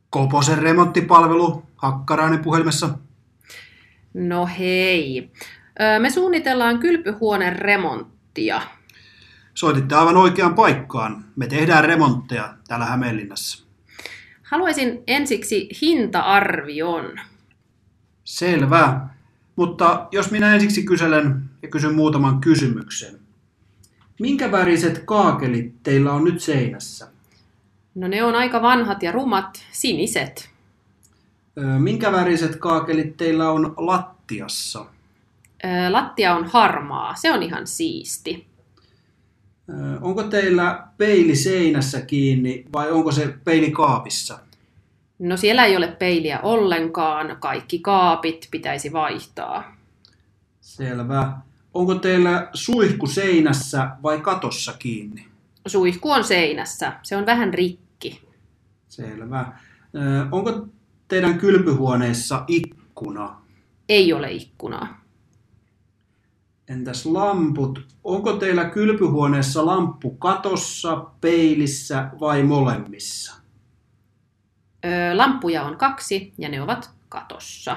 Koposen remonttipalvelu, Hakkarainen puhelimessa. No hei. Me suunnitellaan kylpyhuoneen remonttia. Soititte aivan oikeaan paikkaan. Me tehdään remontteja täällä Hämeenlinnassa. Haluaisin ensiksi hinta-arvion. Selvä. Mutta jos minä ensiksi kysyn muutaman kysymyksen. Minkä väriset kaakelit teillä on nyt seinässä? No ne on aika vanhat ja rumat, siniset. Minkä väriset kaakelit teillä on lattiassa? Lattia on harmaa, se on ihan siisti. Onko teillä peili seinässä kiinni vai onko se peili kaapissa? No siellä ei ole peiliä ollenkaan, kaikki kaapit pitäisi vaihtaa. Selvä. Onko teillä suihku seinässä vai katossa kiinni? Suihku on seinässä, se on vähän rikki. Selvä. Onko teidän kylpyhuoneessa ikkuna? Ei ole ikkunaa. Entäs lamput? Onko teillä kylpyhuoneessa lamppu katossa, peilissä vai molemmissa? Lamppuja on 2 ja ne ovat katossa.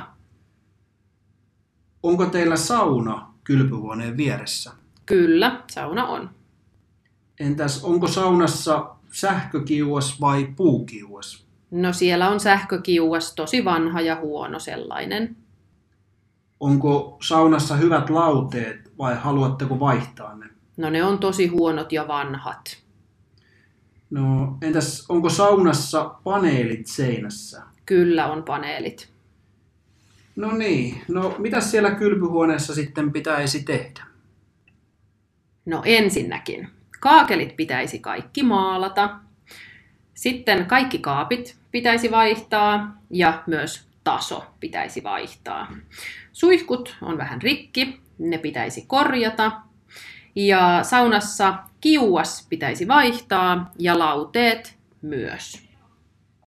Onko teillä sauna kylpyhuoneen vieressä? Kyllä, sauna on. Entäs onko saunassa sähkökiuas vai puukiuas? No siellä on sähkökiuas, tosi vanha ja huono sellainen. Onko saunassa hyvät lauteet vai haluatteko vaihtaa ne? No ne on tosi huonot ja vanhat. No entäs onko saunassa paneelit seinässä? Kyllä on paneelit. No niin, no mitäs siellä kylpyhuoneessa sitten pitäisi tehdä? No ensinnäkin, kaakelit pitäisi kaikki maalata. Sitten kaikki kaapit pitäisi vaihtaa ja myös taso pitäisi vaihtaa. Suihkut on vähän rikki, ne pitäisi korjata. Ja saunassa kiuas pitäisi vaihtaa ja lauteet myös.